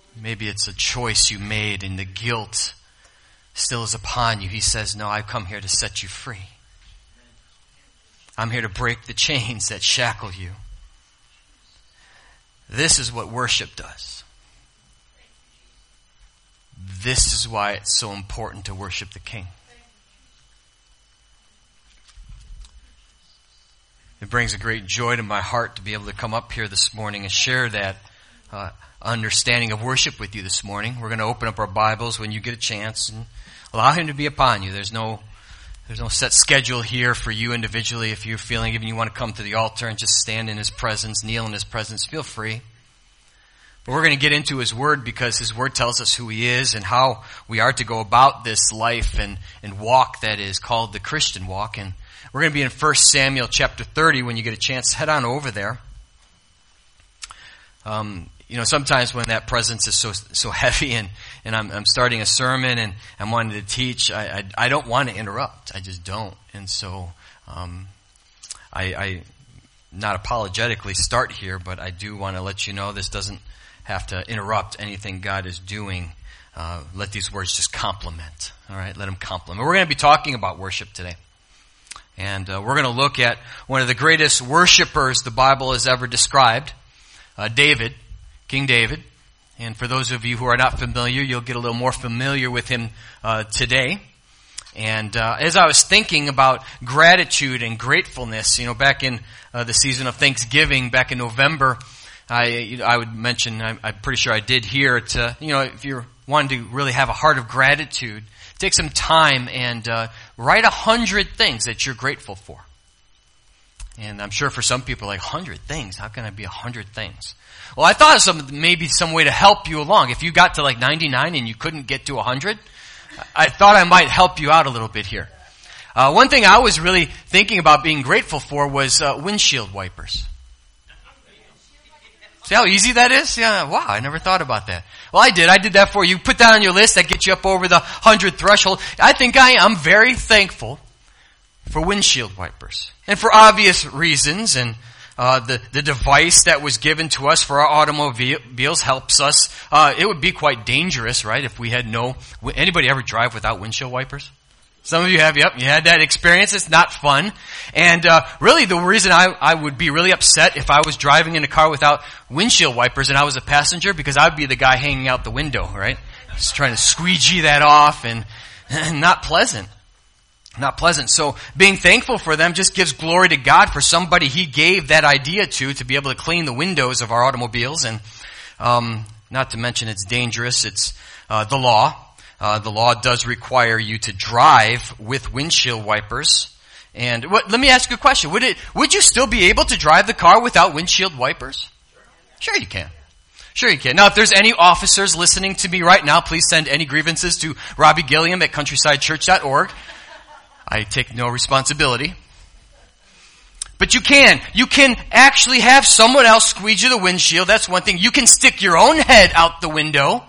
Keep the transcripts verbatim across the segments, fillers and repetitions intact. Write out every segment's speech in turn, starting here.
Maybe it's a choice you made and the guilt still is upon you. He says, no, I've come here to set you free. I'm here to break the chains that shackle you. This is what worship does. This is why it's so important to worship the King. It brings a great joy to my heart to be able to come up here this morning and share that uh, understanding of worship with you this morning. We're going to open up our Bibles when you get a chance and allow Him to be upon you. There's no there's no set schedule here for you individually. If you're feeling even you want to come to the altar and just stand in His presence, kneel in His presence, feel free. But we're going to get into His Word because His Word tells us who He is and how we are to go about this life and, and walk that is called the Christian walk. And we're going to be in First Samuel chapter thirty. When you get a chance, head on over there. Um, you know, sometimes when that presence is so so heavy and, and I'm, I'm starting a sermon and I'm wanting to teach, I, I, I don't want to interrupt. I just don't. And so um, I, I not apologetically start here, but I do want to let you know this doesn't have to interrupt anything God is doing. Uh, let these words just complement. All right, let them complement. We're going to be talking about worship today. And uh, we're going to look at one of the greatest worshipers the Bible has ever described, uh, David, King David. And for those of you who are not familiar, you'll get a little more familiar with him uh, today. And uh, as I was thinking about gratitude and gratefulness, you know, back in uh, the season of Thanksgiving, back in November, I you know, I would mention, I'm, I'm pretty sure I did here, to, you know, if you're wanting to really have a heart of gratitude, take some time and uh, write a hundred things that you're grateful for. And I'm sure for some people, like, hundred things? How can I be a hundred things? Well, I thought of some, maybe some way to help you along. If you got to like ninety-nine and you couldn't get to a hundred, I thought I might help you out a little bit here. Uh, one thing I was really thinking about being grateful for was uh, windshield wipers. See how easy that is? Yeah, wow, I never thought about that. Well, I did. I did that for you. Put that on your list. That gets you up over the hundred threshold. I think I am very thankful for windshield wipers. And for obvious reasons. And uh, the, the device that was given to us for our automobiles helps us. Uh, it would be quite dangerous, right, if we had no... Anybody ever drive without windshield wipers? Some of you have, yep, you had that experience. It's not fun. And uh, really the reason I, I would be really upset if I was driving in a car without windshield wipers and I was a passenger, because I'd be the guy hanging out the window, right? Just trying to squeegee that off, and, and not pleasant. Not pleasant. So being thankful for them just gives glory to God for somebody He gave that idea to, to be able to clean the windows of our automobiles. And um, not to mention it's dangerous. It's uh, the law. Uh, the law does require you to drive with windshield wipers. And what, let me ask you a question. Would it, would you still be able to drive the car without windshield wipers? Sure you can. Sure you can. Now, if there's any officers listening to me right now, please send any grievances to Robbie Gilliam at countryside church dot org. I take no responsibility. But you can. You can actually have someone else squeegee the windshield. That's one thing. You can stick your own head out the window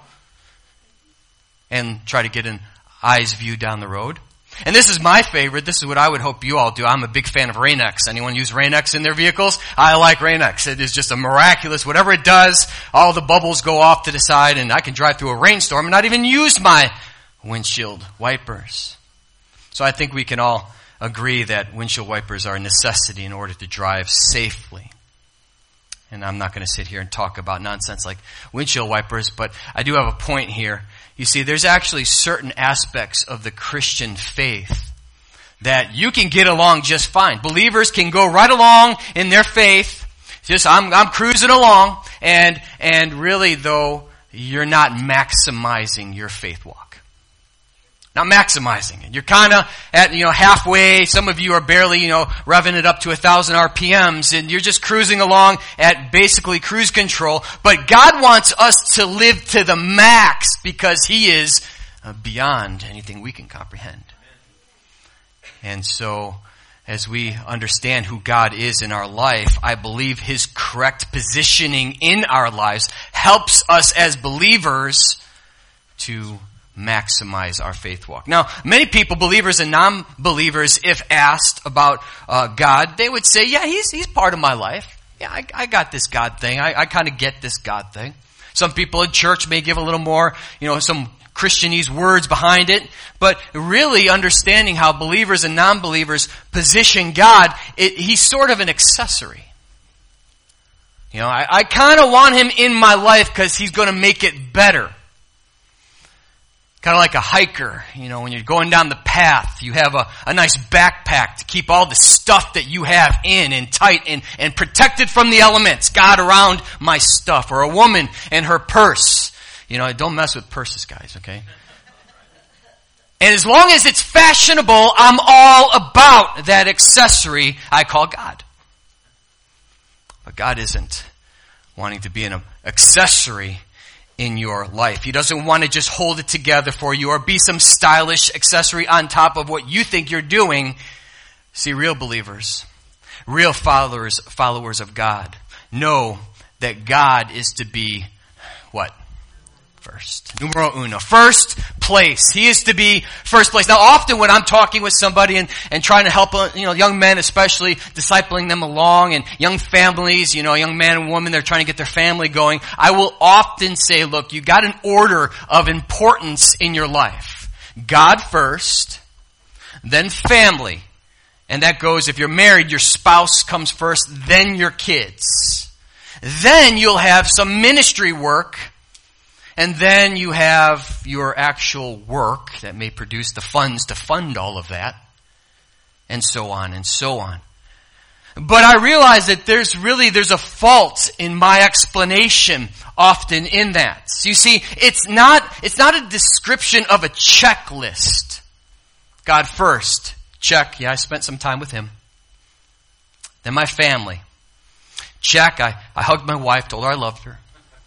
and try to get an eye's view down the road. And this is my favorite. This is what I would hope you all do. I'm a big fan of Rain-X. Anyone use Rain-X in their vehicles? I like Rain-X. It is just a miraculous, whatever it does, all the bubbles go off to the side, and I can drive through a rainstorm and not even use my windshield wipers. So I think we can all agree that windshield wipers are a necessity in order to drive safely. And I'm not going to sit here and talk about nonsense like windshield wipers, but I do have a point here. You see, there's actually certain aspects of the Christian faith that you can get along just fine. Believers can go right along in their faith. Just, I'm, I'm cruising along. And, and really though, you're not maximizing your faith walk. Not maximizing it. You're kind of at, you know, halfway. Some of you are barely, you know, revving it up to a thousand R P Ms, and you're just cruising along at basically cruise control. But God wants us to live to the max because He is beyond anything we can comprehend. And so, as we understand who God is in our life, I believe His correct positioning in our lives helps us as believers to maximize our faith walk. Now, many people, believers and non-believers, if asked about uh, God, they would say, yeah, he's he's part of my life. Yeah, I, I got this God thing. I, I kind of get this God thing. Some people in church may give a little more, you know, some Christianese words behind it. But really understanding how believers and non-believers position God, it, he's sort of an accessory. You know, I, I kind of want him in my life because he's going to make it better. Kind of like a hiker, you know, when you're going down the path, you have a, a nice backpack to keep all the stuff that you have in and tight and, and protected from the elements. God around my stuff. Or a woman and her purse. You know, don't mess with purses, guys, okay? And as long as it's fashionable, I'm all about that accessory I call God. But God isn't wanting to be an accessory in your life. He doesn't want to just hold it together for you or be some stylish accessory on top of what you think you're doing. See, real believers, real followers, followers of God know that God is to be what? First. Numero uno. First place. He is to be first place. Now often when I'm talking with somebody and, and trying to help, you know, young men especially, discipling them along, and young families, you know, young man and woman, they're trying to get their family going, I will often say, look, you got an order of importance in your life. God first, then family. And that goes, if you're married, your spouse comes first, then your kids. Then you'll have some ministry work. And then you have your actual work that may produce the funds to fund all of that. And so on and so on. But I realize that there's really, there's a fault in my explanation often in that. So you see, it's not, it's not a description of a checklist. God first. Check. Yeah, I spent some time with him. Then my family. Check. I, I hugged my wife, told her I loved her.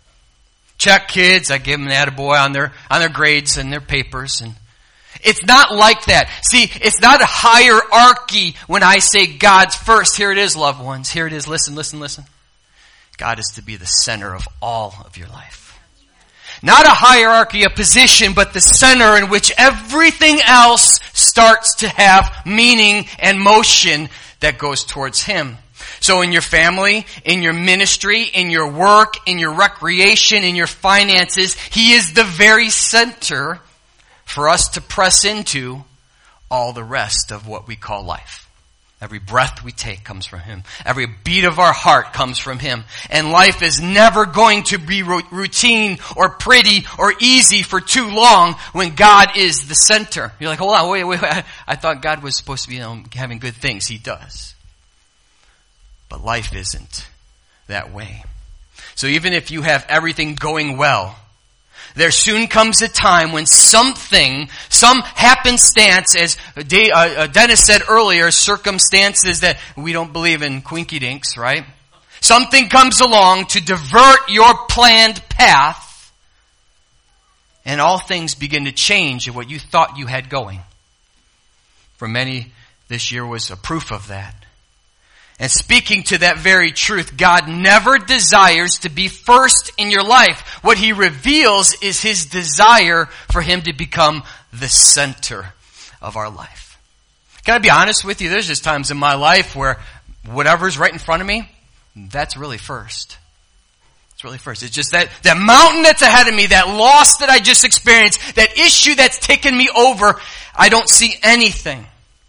Check, kids. I give them an attaboy on their, on their grades and their papers. And it's not like that. See, it's not a hierarchy when I say God's first. Here it is, loved ones. Here it is. Listen, listen, listen. God is to be the center of all of your life. Not a hierarchy, a position, but the center in which everything else starts to have meaning and motion that goes towards him. So in your family, in your ministry, in your work, in your recreation, in your finances, he is the very center for us to press into all the rest of what we call life. Every breath we take comes from him. Every beat of our heart comes from him. And life is never going to be routine or pretty or easy for too long when God is the center. You're like, hold on, wait, wait, wait. I thought God was supposed to be, you know, having good things. He does. But life isn't that way. So even if you have everything going well, there soon comes a time when something, some happenstance, as Dennis said earlier, circumstances that we don't believe in quinky dinks, right? Something comes along to divert your planned path, and all things begin to change of what you thought you had going. For many, this year was a proof of that. And speaking to that very truth, God never desires to be first in your life. What he reveals is his desire for him to become the center of our life. Can I be honest with you? There's just times in my life where whatever's right in front of me, that's really first. It's really first. It's just that, that mountain that's ahead of me, that loss that I just experienced, that issue that's taken me over, I don't see anything.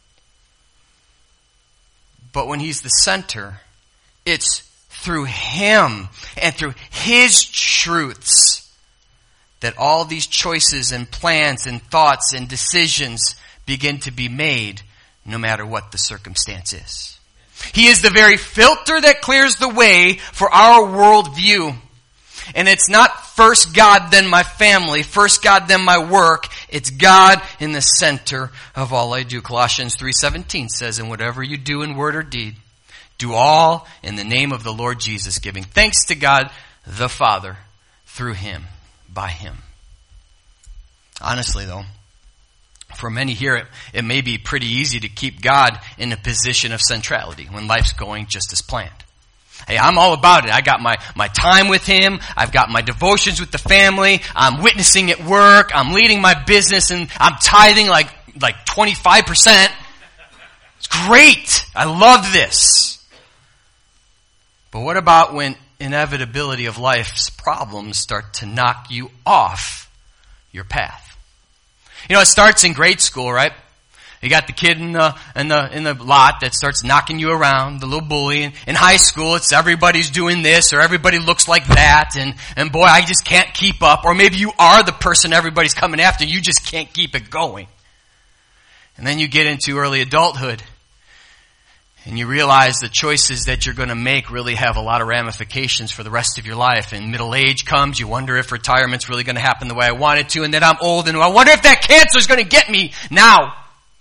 But when he's the center, it's through him and through his truths that all these choices and plans and thoughts and decisions begin to be made no matter what the circumstance is. He is the very filter that clears the way for our worldview. And it's not first God, then my family, first God, then my work. It's God in the center of all I do. Colossians three seventeen says, and whatever you do in word or deed, do all in the name of the Lord Jesus, giving thanks to God the Father through him, by him. Honestly though, for many here, it, it may be pretty easy to keep God in a position of centrality when life's going just as planned. Hey, I'm all about it. I got my, my time with him. I've got my devotions with the family. I'm witnessing at work. I'm leading my business, and I'm tithing like, like twenty-five percent. It's great. I love this. But what about when inevitability of life's problems start to knock you off your path. You know, it starts in grade school, right? You got the kid in the, in the, in the lot that starts knocking you around, the little bully. And in high school, it's everybody's doing this or everybody looks like that. And, and boy, I just can't keep up. Or maybe you are the person everybody's coming after. You just can't keep it going. And then you get into early adulthood. And you realize the choices that you're going to make really have a lot of ramifications for the rest of your life. And middle age comes, you wonder if retirement's really going to happen the way I want it to. And then I'm old and I wonder if that cancer's going to get me now.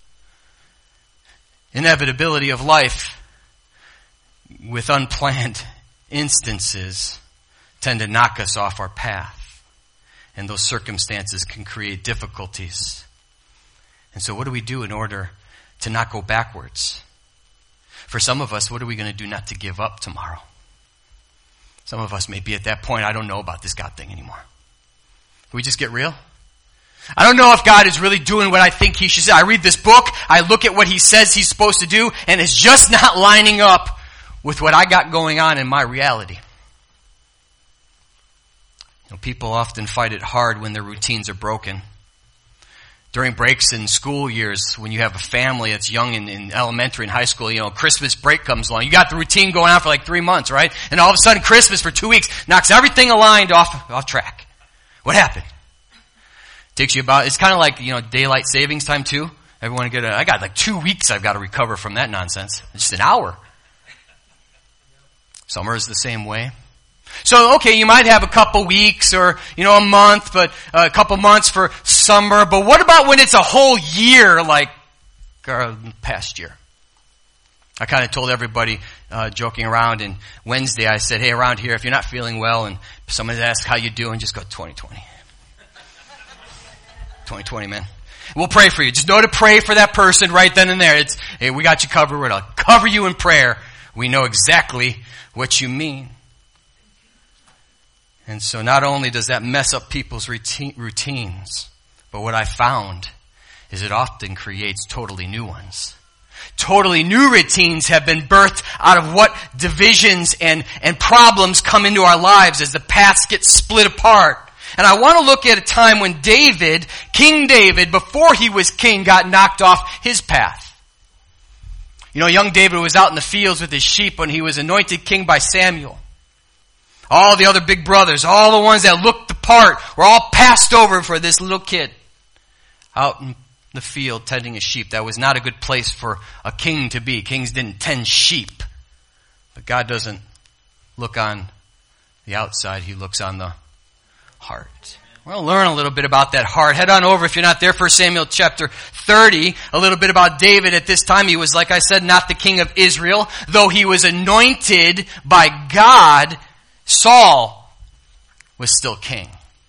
Inevitability of life with unplanned instances tend to knock us off our path. And those circumstances can create difficulties. And so what do we do in order to not go backwards? For some of us, what are we going to do not to give up tomorrow? Some of us may be at that point, I don't know about this God thing anymore. Can we just get real? I don't know if God is really doing what I think He should say. I read this book, I look at what He says He's supposed to do, and it's just not lining up with what I got going on in my reality. You know, people often fight it hard when their routines are broken. During breaks in school years, when you have a family that's young in, in elementary and high school, you know, Christmas break comes along. You got the routine going on for like three months, right? And all of a sudden Christmas for two weeks knocks everything aligned off, off track. What happened? Takes you about, it's kind of like, you know, daylight savings time too. Everyone get a, I got like two weeks I've got to recover from that nonsense. Just an hour. Summer is the same way. So, okay, you might have a couple weeks or, you know, a month, but uh, a couple months for summer. But what about when it's a whole year like uh, past year? I kind of told everybody, uh, joking around, and Wednesday I said, hey, around here, if you're not feeling well and someone asks how you doing, just go twenty twenty. twenty twenty, man. We'll pray for you. Just know to pray for that person right then and there. It's, hey, we got you covered. We're going to cover you in prayer. We know exactly what you mean. And so not only does that mess up people's routine, routines, but what I found is it often creates totally new ones. Totally new routines have been birthed out of what divisions and, and problems come into our lives as the paths get split apart. And I want to look at a time when David, King David, before he was king, got knocked off his path. You know, young David was out in the fields with his sheep when he was anointed king by Samuel. All the other big brothers, all the ones that looked the part, were all passed over for this little kid out in the field tending his sheep. That was not a good place for a king to be. Kings didn't tend sheep. But God doesn't look on the outside. He looks on the heart. We're going to learn a little bit about that heart. Head on over, if you're not there, First Samuel chapter thirty, a little bit about David. At this time, he was, like I said, not the king of Israel. Though he was anointed by God, Saul was still king.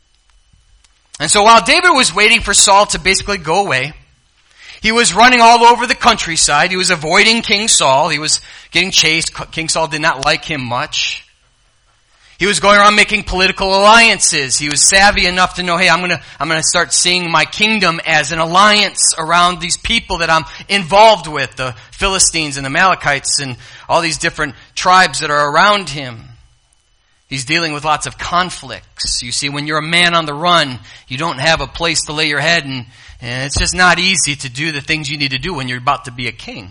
And so while David was waiting for Saul to basically go away, he was running all over the countryside. He was avoiding King Saul. He was getting chased. King Saul did not like him much. He was going around making political alliances. He was savvy enough to know, hey, I'm going to I'm going to start seeing my kingdom as an alliance around these people that I'm involved with, the Philistines and the Amalekites and all these different tribes that are around him. He's dealing with lots of conflicts. You see, when you're a man on the run, you don't have a place to lay your head, and, and it's just not easy to do the things you need to do when you're about to be a king.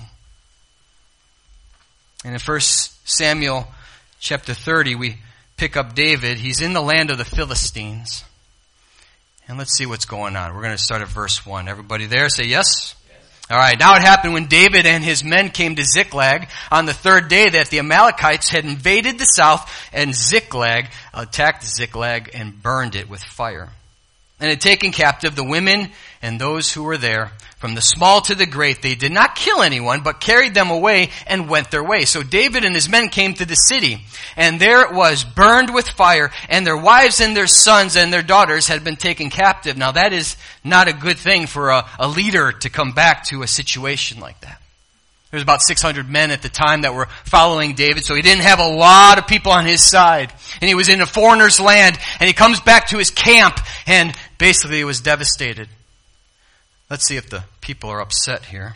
And in First Samuel chapter thirty, we pick up David. He's in the land of the Philistines. And let's see what's going on. We're going to start at verse one. Everybody there, say yes? All right, now it happened when David and his men came to Ziklag on the third day that the Amalekites had invaded the south, and Ziklag attacked Ziklag and burned it with fire. And had taken captive the women and those who were there, from the small to the great. They did not kill anyone, but carried them away and went their way. So David and his men came to the city, and there it was, burned with fire, and their wives and their sons and their daughters had been taken captive. Now that is not a good thing for a, a leader to come back to a situation like that. There was about six hundred men at the time that were following David, so he didn't have a lot of people on his side. And he was in a foreigner's land, and he comes back to his camp, and basically he was devastated. Let's see if the people are upset here.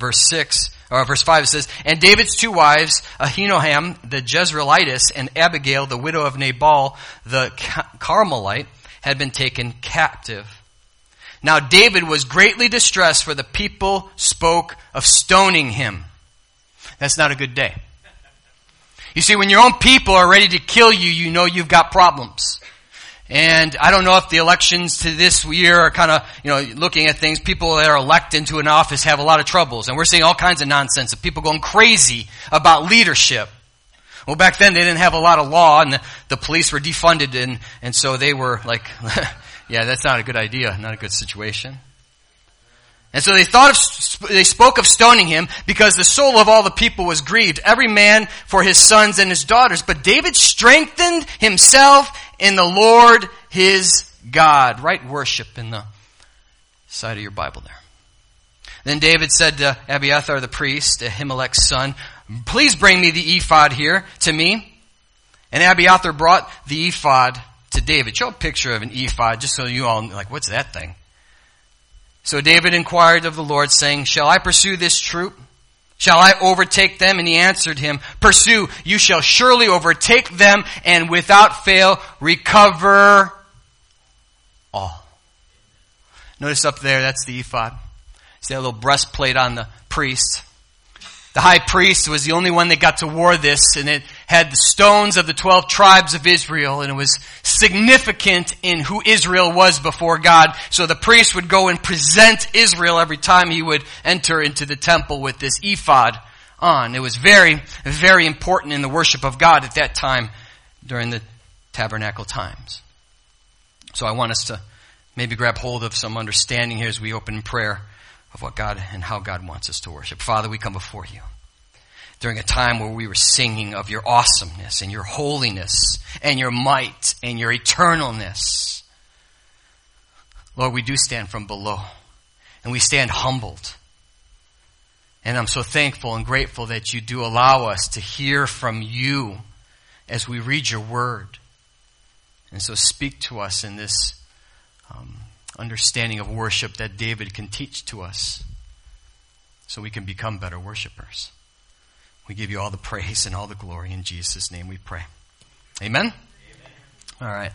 verse six, or verse five, it says, and David's two wives, Ahinoam the Jezreelitess and Abigail, the widow of Nabal the Carmelite, had been taken captive. Now David was greatly distressed, for the people spoke of stoning him. That's not a good day. You see, when your own people are ready to kill you, you know you've got problems. And I don't know if the elections to this year are kind of, you know, looking at things, people that are elected into an office have a lot of troubles. And we're seeing all kinds of nonsense of people going crazy about leadership. Well, back then they didn't have a lot of law, and the, the police were defunded, and, and so they were like, yeah, that's not a good idea, not a good situation. And so they thought of, they spoke of stoning him because the soul of all the people was grieved, every man for his sons and his daughters. But David strengthened himself in the Lord his God. Write worship in the side of your Bible there. Then David said to Abiathar the priest, Ahimelech's son, please bring me the ephod here to me. And Abiathar brought the ephod to David. Show a picture of an ephod just so you all like, what's that thing? So David inquired of the Lord, saying, shall I pursue this troop? Shall I overtake them? And he answered him, pursue, you shall surely overtake them, and without fail recover all. Notice up there, that's the ephod. See that little breastplate on the priest? The high priest was the only one that got to wear this, and it had the stones of the twelve tribes of Israel, and it was significant in who Israel was before God. So the priest would go and present Israel every time he would enter into the temple with this ephod on. It was very, very important in the worship of God at that time during the tabernacle times. So I want us to maybe grab hold of some understanding here as we open in prayer of what God and how God wants us to worship. Father, we come before you during a time where we were singing of your awesomeness and your holiness and your might and your eternalness. Lord, we do stand from below, and we stand humbled. And I'm so thankful and grateful that you do allow us to hear from you as we read your word. And so speak to us in this um, understanding of worship that David can teach to us so we can become better worshipers. We give you all the praise and all the glory. In Jesus' name we pray. Amen? Amen. All right.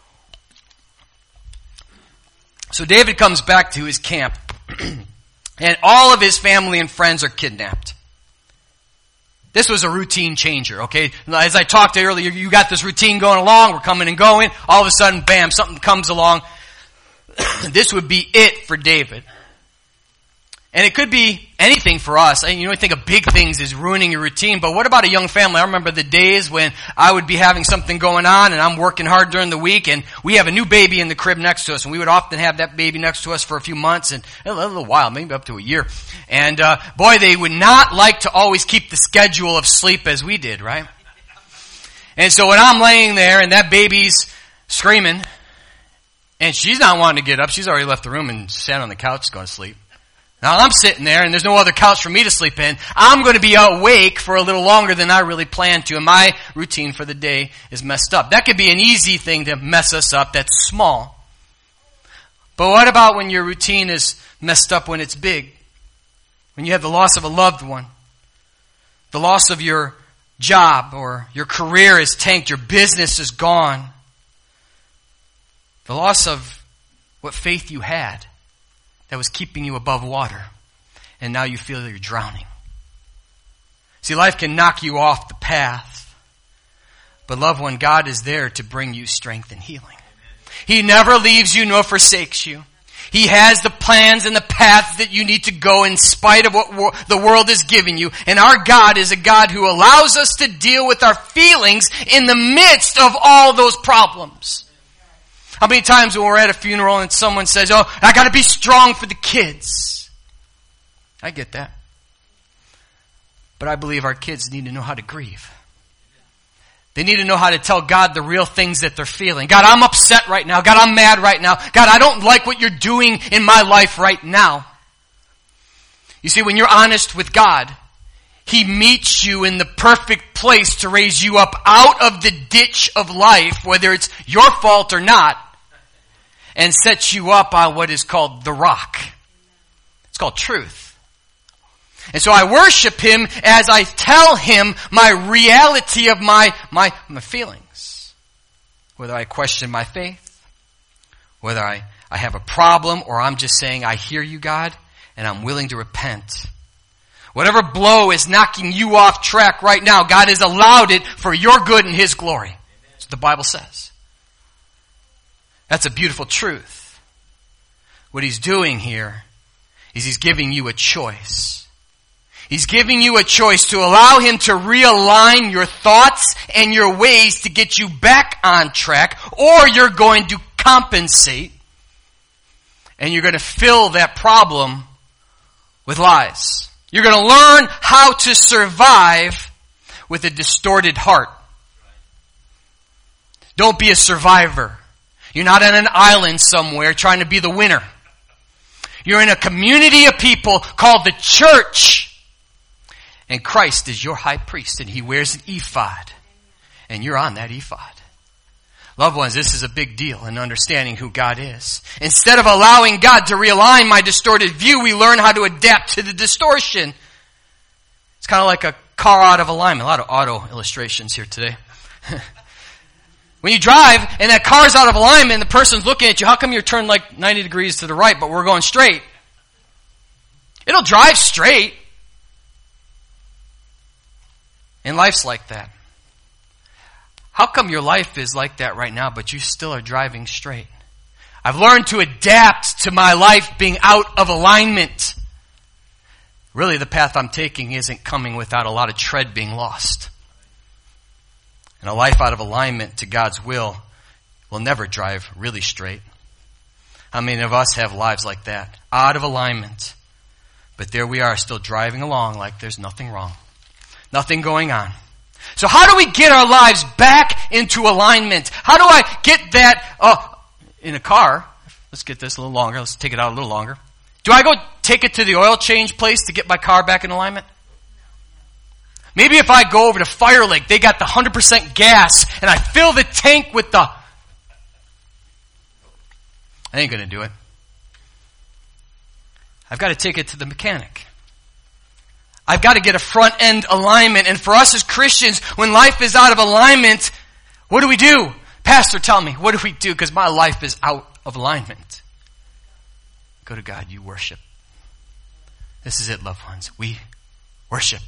So David comes back to his camp, and all of his family and friends are kidnapped. This was a routine changer, okay? As I talked earlier, you got this routine going along, we're coming and going, all of a sudden, bam, something comes along. This would be it for David. And it could be anything for us. I mean, you know, I think of big things as ruining your routine, but what about a young family? I remember the days when I would be having something going on and I'm working hard during the week, and we have a new baby in the crib next to us, and we would often have that baby next to us for a few months and a little while, maybe up to a year. And uh, boy, they would not like to always keep the schedule of sleep as we did, right? And so when I'm laying there and that baby's screaming, and she's not wanting to get up, she's already left the room and sat on the couch going to sleep. Now I'm sitting there and there's no other couch for me to sleep in. I'm going to be awake for a little longer than I really planned to, and my routine for the day is messed up. That could be an easy thing to mess us up that's small. But what about when your routine is messed up when it's big? When you have the loss of a loved one, the loss of your job, or your career is tanked, your business is gone, the loss of what faith you had that was keeping you above water, and now you feel that you're drowning. See, life can knock you off the path, but loved one, God is there to bring you strength and healing. He never leaves you nor forsakes you. He has the plans and the path that you need to go in spite of what wor- the world is giving you. And our God is a God who allows us to deal with our feelings in the midst of all those problems. How many times when we're at a funeral and someone says, oh, I got to be strong for the kids. I get that. But I believe our kids need to know how to grieve. They need to know how to tell God the real things that they're feeling. God, I'm upset right now. God, I'm mad right now. God, I don't like what you're doing in my life right now. You see, when you're honest with God, He meets you in the perfect place to raise you up out of the ditch of life, whether it's your fault or not, and sets you up on what is called the rock. It's called truth. And so I worship him as I tell him my reality of my, my, my feelings. Whether I question my faith, whether I, I have a problem, or I'm just saying, I hear you, God, and I'm willing to repent. Whatever blow is knocking you off track right now, God has allowed it for your good and his glory. That's what the Bible says. That's a beautiful truth. What he's doing here is he's giving you a choice. He's giving you a choice to allow him to realign your thoughts and your ways to get you back on track, or you're going to compensate and you're going to fill that problem with lies. You're going to learn how to survive with a distorted heart. Don't be a survivor. You're not on an island somewhere trying to be the winner. You're in a community of people called the church. And Christ is your high priest, and he wears an ephod. And you're on that ephod. Loved ones, this is a big deal in understanding who God is. Instead of allowing God to realign my distorted view, we learn how to adapt to the distortion. It's kind of like a car out of alignment. A lot of auto illustrations here today. When you drive and that car's out of alignment and the person's looking at you, how come you're turned like ninety degrees to the right but we're going straight? It'll drive straight. And life's like that. How come your life is like that right now, but you still are driving straight? I've learned to adapt to my life being out of alignment. Really, the path I'm taking isn't coming without a lot of tread being lost. And a life out of alignment to God's will will never drive really straight. How many of us have lives like that? Out of alignment. But there we are, still driving along like there's nothing wrong. Nothing going on. So how do we get our lives back into alignment? How do I get that uh, in a car? Let's get this a little longer. Let's take it out a little longer. Do I go take it to the oil change place to get my car back in alignment? Maybe if I go over to Fire Lake, they got the one hundred percent gas, and I fill the tank with the... I ain't going to do it. I've got to take it to the mechanic. I've got to get a front-end alignment. And for us as Christians, when life is out of alignment, what do we do? Pastor, tell me, what do we do? Because my life is out of alignment. Go to God, you worship. This is it, loved ones. We worship.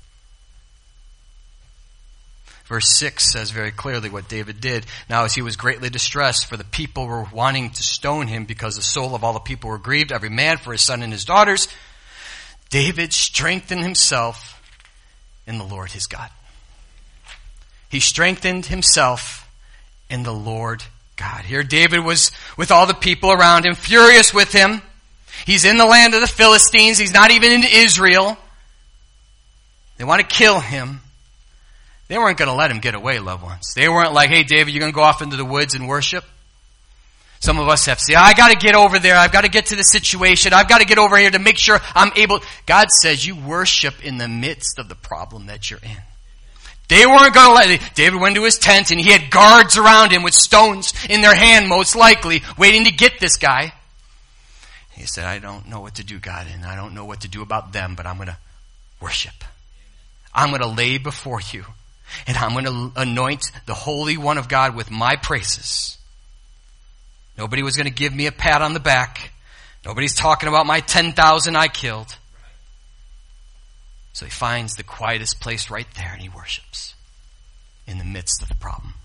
Verse six says very clearly what David did. Now as he was greatly distressed, for the people were wanting to stone him, because the soul of all the people were grieved, every man for his son and his daughters, David strengthened himself in the Lord his God. He strengthened himself in the Lord God. Here David was with all the people around him, furious with him. He's in the land of the Philistines. He's not even in Israel. They want to kill him. They weren't going to let him get away, loved ones. They weren't like, hey, David, you're going to go off into the woods and worship. Some of us have to say, I got to get over there. I've got to get to the situation. I've got to get over here to make sure I'm able. God says you worship in the midst of the problem that you're in. They weren't going to let it. David went to his tent and he had guards around him with stones in their hand, most likely, waiting to get this guy. He said, I don't know what to do, God, and I don't know what to do about them, but I'm going to worship. I'm going to lay before you, and I'm going to anoint the Holy One of God with my praises. Nobody was going to give me a pat on the back. Nobody's talking about my ten thousand I killed. So he finds the quietest place right there and he worships in the midst of the problem.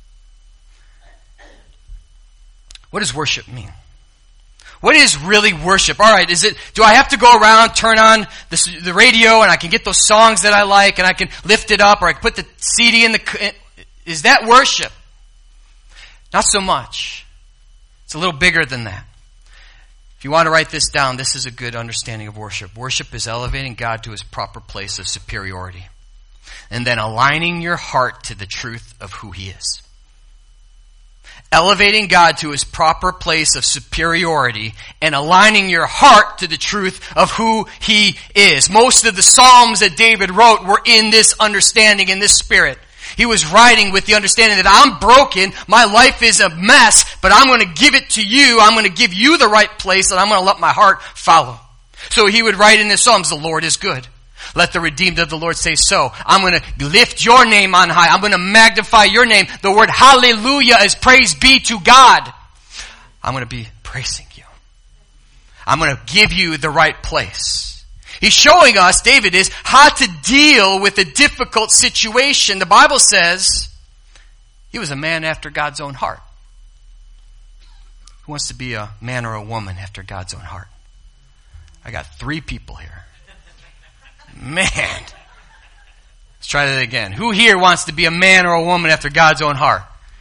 What does worship mean? What is really worship? All right, is it, do I have to go around, turn on the, the radio and I can get those songs that I like and I can lift it up, or I can put the C D in the, is that worship? Not so much. It's a little bigger than that. If you want to write this down, this is a good understanding of worship. Worship is elevating God to his proper place of superiority, and then aligning your heart to the truth of who he is. Elevating God to his proper place of superiority and aligning your heart to the truth of who he is. Most of the Psalms that David wrote were in this understanding, in this spirit. He was writing with the understanding that I'm broken, my life is a mess, but I'm going to give it to you. I'm going to give you the right place, and I'm going to let my heart follow. So he would write in his Psalms, the Lord is good. Let the redeemed of the Lord say so. I'm going to lift your name on high. I'm going to magnify your name. The word hallelujah is praise be to God. I'm going to be praising you. I'm going to give you the right place. He's showing us, David is, how to deal with a difficult situation. The Bible says he was a man after God's own heart. Who wants to be a man or a woman after God's own heart? I got three people here. Man. Let's try that again. Who here wants to be a man or a woman after God's own heart?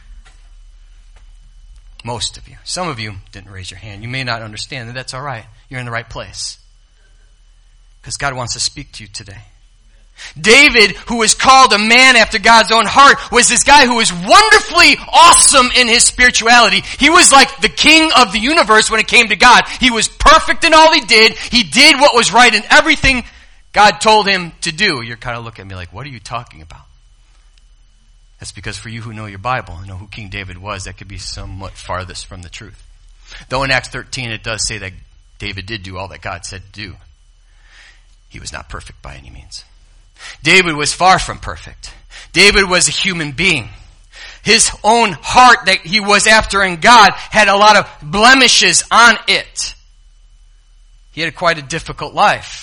Most of you. Some of you didn't raise your hand. You may not understand that. That's all right. You're in the right place. Because God wants to speak to you today. David, who was called a man after God's own heart, was this guy who was wonderfully awesome in his spirituality. He was like the king of the universe when it came to God. He was perfect in all he did. He did what was right in everything God told him to do. You're kind of looking at me like, what are you talking about? That's because for you who know your Bible and know who King David was, that could be somewhat farthest from the truth. Though in Acts thirteen it does say that David did do all that God said to do, he was not perfect by any means. David was far from perfect. David was a human being. His own heart that he was after in God had a lot of blemishes on it. He had quite a difficult life.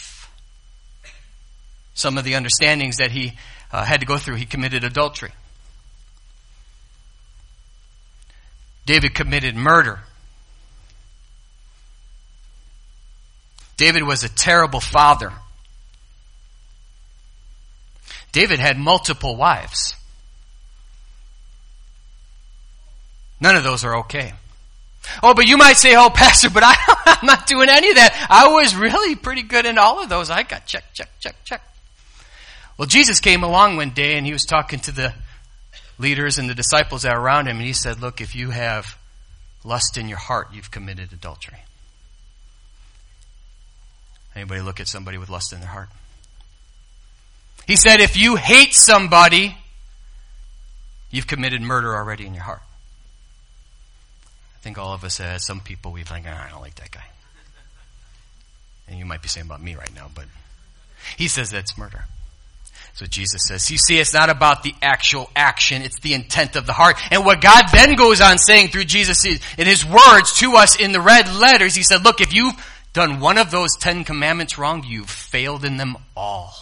Some of the understandings that he uh, had to go through, he committed adultery. David committed murder. David was a terrible father. David had multiple wives. None of those are okay. Oh, but you might say, oh, Pastor, but I, I'm not doing any of that. I was really pretty good in all of those. I got check, check, check, check. Well, Jesus came along one day and he was talking to the leaders and the disciples that were around him, and he said, look, if you have lust in your heart, you've committed adultery. Anybody look at somebody with lust in their heart? He said, if you hate somebody, you've committed murder already in your heart. I think all of us, as some people, we've like, oh, I don't like that guy. And you might be saying about me right now, but he says that's murder. So Jesus says, you see, it's not about the actual action, it's the intent of the heart. And what God then goes on saying through Jesus in his words to us in the red letters, he said, look, if you've done one of those Ten Commandments wrong, you've failed in them all.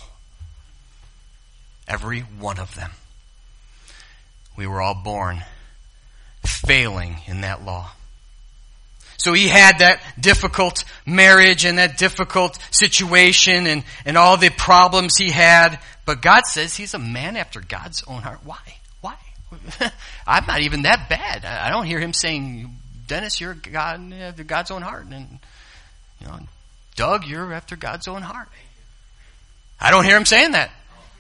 Every one of them. We were all born failing in that law. So he had that difficult marriage and that difficult situation and, and all the problems he had. But God says he's a man after God's own heart. Why? Why? I'm not even that bad. I don't hear him saying, Dennis, you're God after God's own heart. And, you know, Doug, you're after God's own heart. I don't hear him saying that.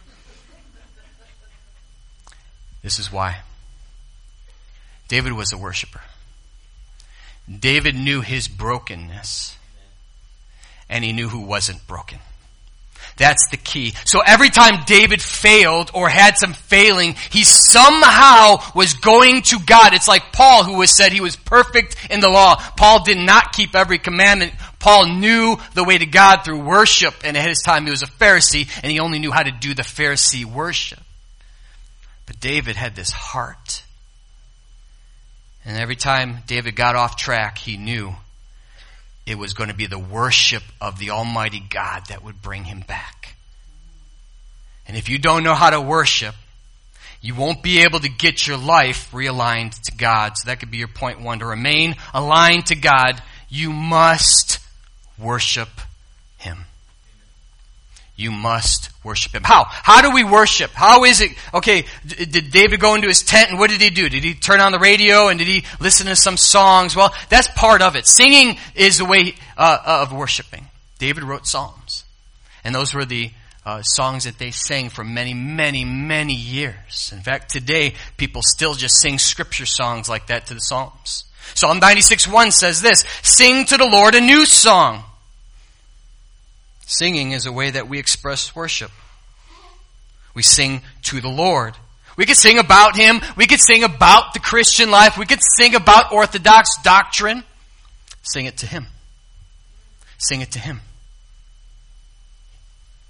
This is why. David was a worshiper. David knew his brokenness. And he knew who wasn't broken. That's the key. So every time David failed or had some failing, he somehow was going to God. It's like Paul, who was said he was perfect in the law. Paul did not keep every commandment. Paul knew the way to God through worship. And at his time he was a Pharisee, and he only knew how to do the Pharisee worship. But David had this heart. And every time David got off track, he knew it was going to be the worship of the Almighty God that would bring him back. And if you don't know how to worship, you won't be able to get your life realigned to God. So that could be your point one. To remain aligned to God, you must worship him. You must worship him. How? How do we worship? How is it? Okay, did David go into his tent and what did he do? Did he turn on the radio and did he listen to some songs? Well, that's part of it. Singing is the way uh, of worshiping. David wrote psalms. And those were the uh, songs that they sang for many, many, many years. In fact, today, people still just sing scripture songs like that to the psalms. Psalm ninety-six one says this, sing to the Lord a new song. Singing is a way that we express worship. We sing to the Lord. We could sing about him. We could sing about the Christian life. We could sing about Orthodox doctrine. Sing it to him. Sing it to him.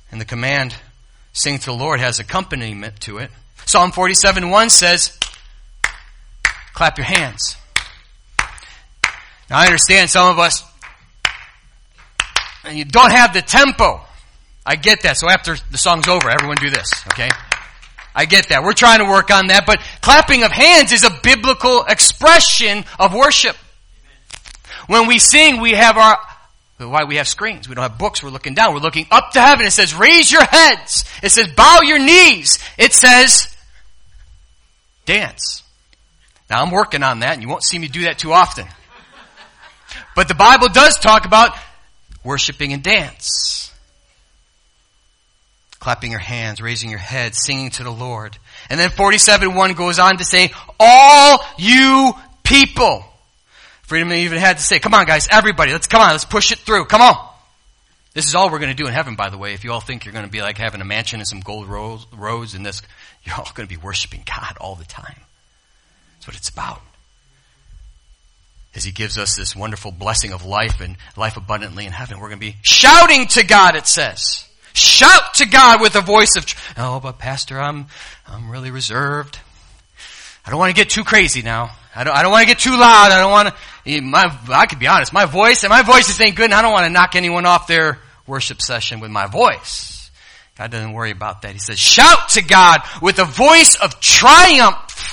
And the command, sing to the Lord, has accompaniment to it. Psalm forty-seven one says, clap your hands. Now I understand some of us, and you don't have the tempo. I get that. So after the song's over, everyone do this, okay? I get that. We're trying to work on that. But clapping of hands is a biblical expression of worship. When we sing, we have our, why we have screens. We don't have books. We're looking down. We're looking up to heaven. It says, raise your heads. It says, bow your knees. It says, dance. Now I'm working on that, and you won't see me do that too often. But the Bible does talk about worshiping and dance. Clapping your hands, raising your head, singing to the Lord. And then forty-seven one goes on to say, all you people. Freedom even had to say, come on guys, everybody, let's come on, let's push it through, come on. This is all we're going to do in heaven, by the way. If you all think you're going to be like having a mansion and some gold roads and this, you're all going to be worshiping God all the time. That's what it's about. As He gives us this wonderful blessing of life and life abundantly in heaven, we're going to be shouting to God, it says. Shout to God with a voice of, tr- oh, but Pastor, I'm, I'm really reserved. I don't want to get too crazy now. I don't, I don't want to get too loud. I don't want to, my, I could be honest, my voice, and my voice is ain't good, and I don't want to knock anyone off their worship session with my voice. God doesn't worry about that. He says, shout to God with a voice of triumph.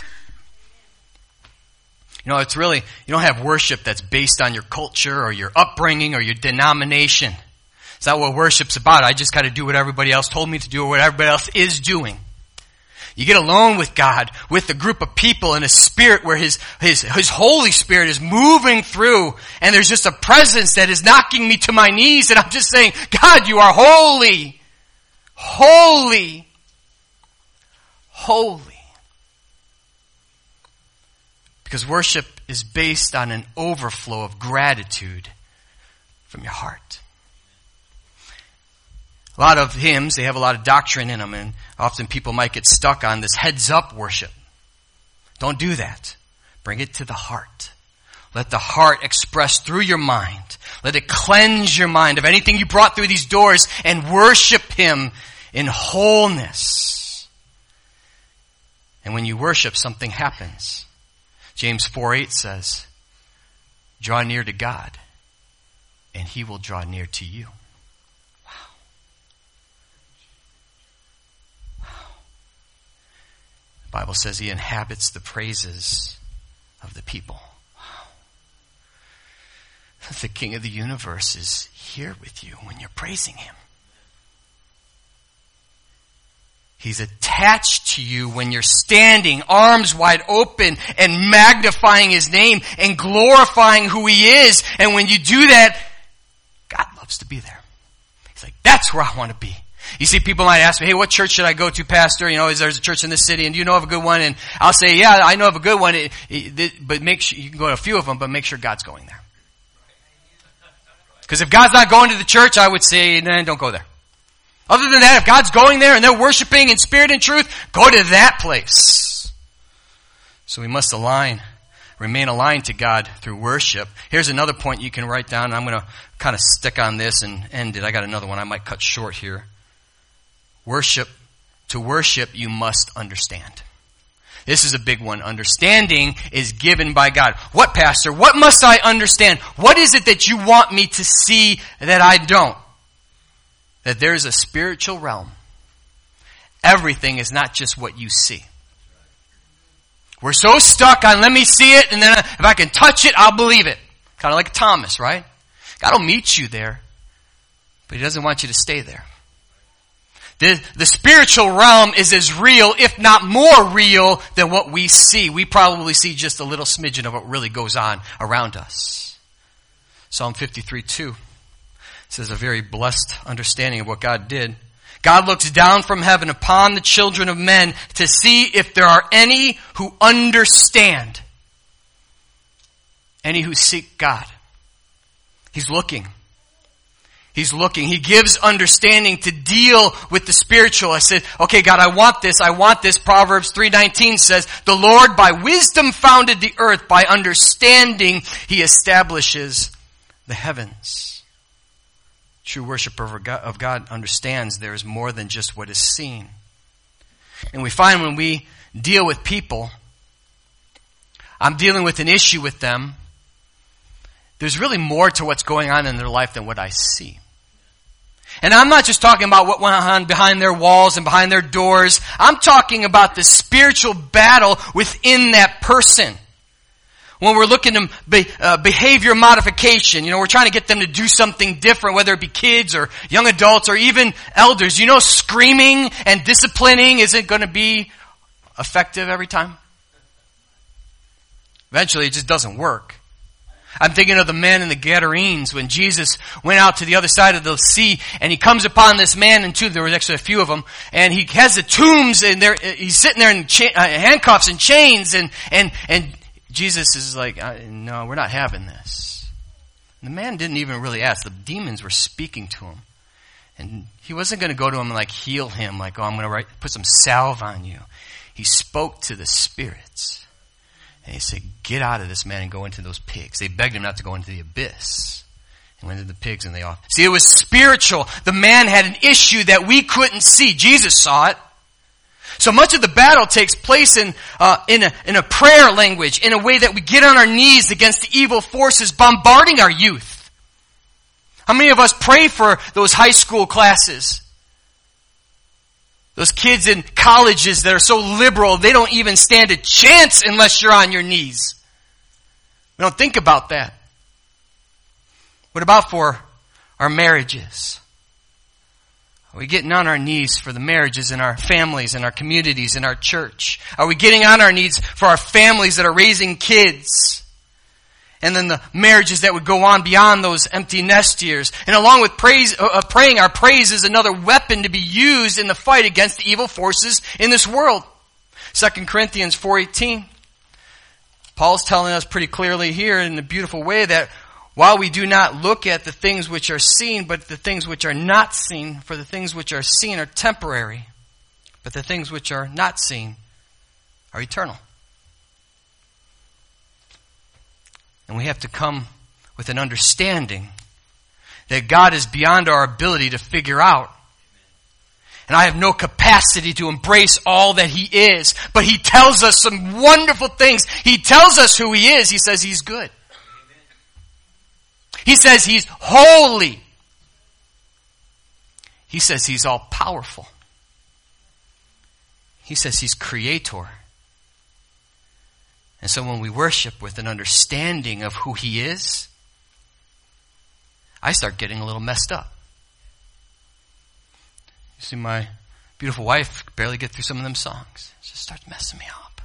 You know, it's really, you don't have worship that's based on your culture or your upbringing or your denomination. It's not what worship's about. I just got to do what everybody else told me to do or what everybody else is doing. You get alone with God, with a group of people in a spirit where His, His, His Holy Spirit is moving through, and there's just a presence that is knocking me to my knees, and I'm just saying, God, you are holy, holy, holy. Because worship is based on an overflow of gratitude from your heart. A lot of hymns, they have a lot of doctrine in them, and often people might get stuck on this heads up worship. Don't do that. Bring it to the heart. Let the heart express through your mind. Let it cleanse your mind of anything you brought through these doors and worship Him in wholeness. And when you worship, something happens. James four eight says, draw near to God, and He will draw near to you. The Bible says He inhabits the praises of the people. Wow. The King of the universe is here with you when you're praising Him. He's attached to you when you're standing, arms wide open, and magnifying His name and glorifying who He is. And when you do that, God loves to be there. He's like, that's where I want to be. You see, people might ask me, hey, what church should I go to, Pastor? You know, is there's a church in this city, and do you know of a good one? And I'll say, yeah, I know of a good one, it, it, but make sure, you can go to a few of them, but make sure God's going there. Because if God's not going to the church, I would say, nah, don't go there. Other than that, if God's going there and they're worshiping in spirit and truth, go to that place. So we must align, remain aligned to God through worship. Here's another point you can write down. I'm going to kind of stick on this and end it. I got another one I might cut short here. Worship, to worship, you must understand. This is a big one. Understanding is given by God. What, Pastor? What must I understand? What is it that you want me to see that I don't? That there is a spiritual realm. Everything is not just what you see. We're so stuck on, let me see it, and then if I can touch it, I'll believe it. Kind of like Thomas, right? God will meet you there, but He doesn't want you to stay there. The, the spiritual realm is as real, if not more real, than what we see. We probably see just a little smidgen of what really goes on around us. Psalm fifty-three two says a very blessed understanding of what God did. God looks down from heaven upon the children of men to see if there are any who understand. Any who seek God. He's looking. He's looking. He gives understanding to deal with the spiritual. I said, okay, God, I want this. I want this. Proverbs three nineteen says, the Lord by wisdom founded the earth. By understanding, He establishes the heavens. True worshiper of God, of God understands there is more than just what is seen. And we find when we deal with people, I'm dealing with an issue with them, there's really more to what's going on in their life than what I see. And I'm not just talking about what went on behind their walls and behind their doors. I'm talking about the spiritual battle within that person. When we're looking at be, uh, behavior modification, you know, we're trying to get them to do something different, whether it be kids or young adults or even elders. You know, screaming and disciplining isn't going to be effective every time. Eventually, it just doesn't work. I'm thinking of the men in the Gadarenes when Jesus went out to the other side of the sea and he comes upon this man and two, there was actually a few of them, and he has the tombs and there, he's sitting there in cha- uh, handcuffs and chains and, and, and Jesus is like, no, we're not having this. And the man didn't even really ask. The demons were speaking to him. And he wasn't going to go to him and like heal him, like, oh, I'm going to write, put some salve on you. He spoke to the spirits. And he said, get out of this man and go into those pigs. They begged him not to go into the abyss. He went into the pigs and they all... See, it was spiritual. The man had an issue that we couldn't see. Jesus saw it. So much of the battle takes place in, uh, in a, in a prayer language, in a way that we get on our knees against the evil forces bombarding our youth. How many of us pray for those high school classes? Those kids in colleges that are so liberal, they don't even stand a chance unless you're on your knees. We don't think about that. What about for our marriages? Are we getting on our knees for the marriages in our families, in our communities, in our church? Are we getting on our knees for our families that are raising kids? And then the marriages that would go on beyond those empty nest years. And along with praise, uh, praying, our praise is another weapon to be used in the fight against the evil forces in this world. Second Corinthians four eighteen. Paul's telling us pretty clearly here in a beautiful way that while we do not look at the things which are seen, but the things which are not seen, for the things which are seen are temporary, but the things which are not seen are eternal. And we have to come with an understanding that God is beyond our ability to figure out. And I have no capacity to embrace all that He is. But He tells us some wonderful things. He tells us who He is. He says He's good. He says He's holy. He says He's all powerful. He says He's creator. And so when we worship with an understanding of who He is, I start getting a little messed up. You see, my beautiful wife could barely get through some of them songs. It just starts messing me up.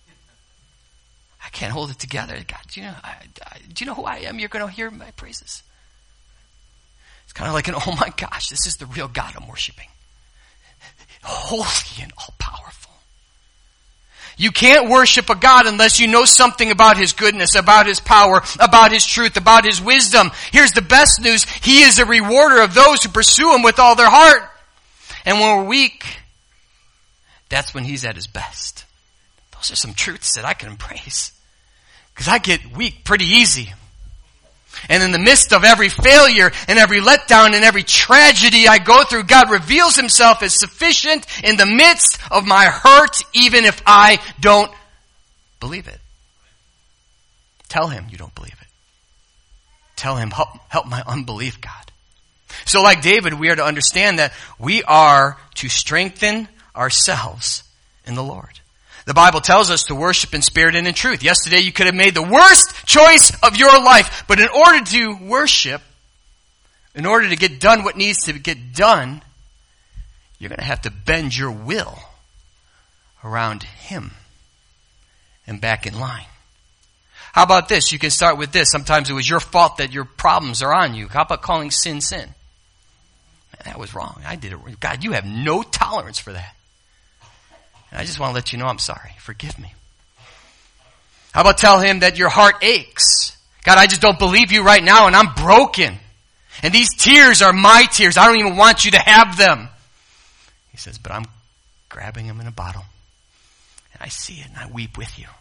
I can't hold it together. God, do you know, I, I, do you know who I am? You're going to hear my praises. It's kind of like an, oh my gosh, this is the real God I'm worshiping. Holy and all-powerful. You can't worship a God unless you know something about His goodness, about His power, about His truth, about His wisdom. Here's the best news. He is a rewarder of those who pursue Him with all their heart. And when we're weak, that's when He's at His best. Those are some truths that I can embrace. Because I get weak pretty easy. And in the midst of every failure and every letdown and every tragedy I go through, God reveals Himself as sufficient in the midst of my hurt, even if I don't believe it. Tell Him you don't believe it. Tell Him, help, help my unbelief, God. So like David, we are to understand that we are to strengthen ourselves in the Lord. The Bible tells us to worship in spirit and in truth. Yesterday you could have made the worst choice of your life. But in order to worship, in order to get done what needs to get done, you're going to have to bend your will around Him and back in line. How about this? You can start with this. Sometimes it was your fault that your problems are on you. How about calling sin, sin? Man, that was wrong. I did it. God, you have no tolerance for that. I just want to let you know I'm sorry. Forgive me. How about tell Him that your heart aches? God, I just don't believe You right now and I'm broken. And these tears are my tears. I don't even want You to have them. He says, but I'm grabbing them in a bottle. And I see it and I weep with you.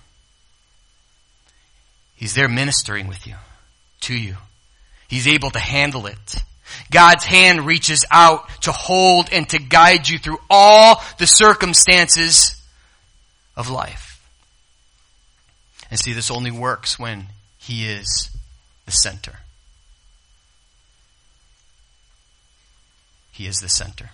He's there ministering with you, to you. He's able to handle it. God's hand reaches out to hold and to guide you through all the circumstances of life. And see, this only works when He is the center. He is the center.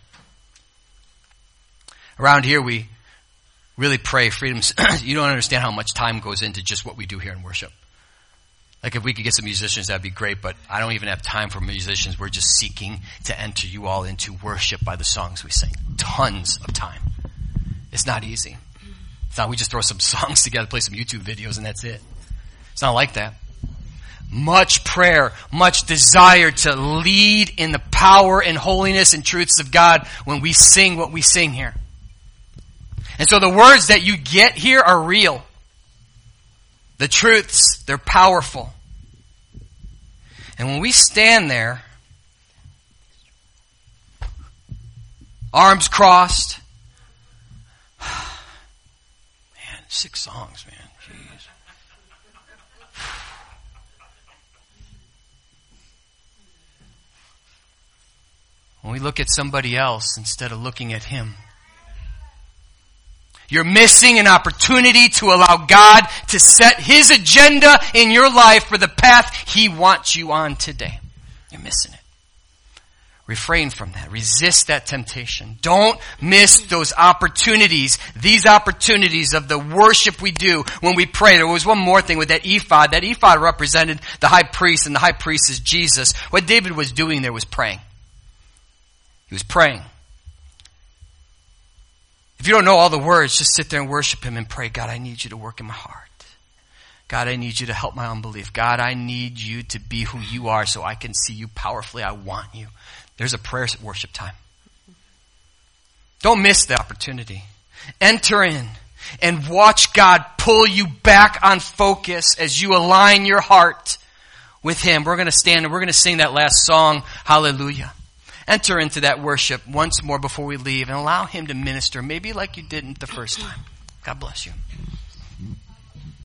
Around here, we really pray freedom. You don't understand how much time goes into just what we do here in worship. Like if we could get some musicians, that'd be great, but I don't even have time for musicians. We're just seeking to enter you all into worship by the songs we sing. Tons of time. It's not easy. It's not we just throw some songs together, play some YouTube videos, and that's it. It's not like that. Much prayer, much desire to lead in the power and holiness and truths of God when we sing what we sing here. And so the words that you get here are real. The truths, they're powerful. And when we stand there, arms crossed, man, six songs, man, jeez. When we look at somebody else instead of looking at Him, you're missing an opportunity to allow God to set His agenda in your life for the path He wants you on today. You're missing it. Refrain from that. Resist that temptation. Don't miss those opportunities, these opportunities of the worship we do when we pray. There was one more thing with that ephod. That ephod represented the high priest, and the high priest is Jesus. What David was doing there was praying. He was praying. If you don't know all the words, just sit there and worship Him and pray, God, I need you to work in my heart. God, I need you to help my unbelief. God, I need you to be who you are so I can see you powerfully. I want you. There's a prayer worship time. Don't miss the opportunity. Enter in and watch God pull you back on focus as you align your heart with Him. We're going to stand and we're going to sing that last song, Hallelujah. Enter into that worship once more before we leave and allow Him to minister, maybe like you didn't the first time. God bless you.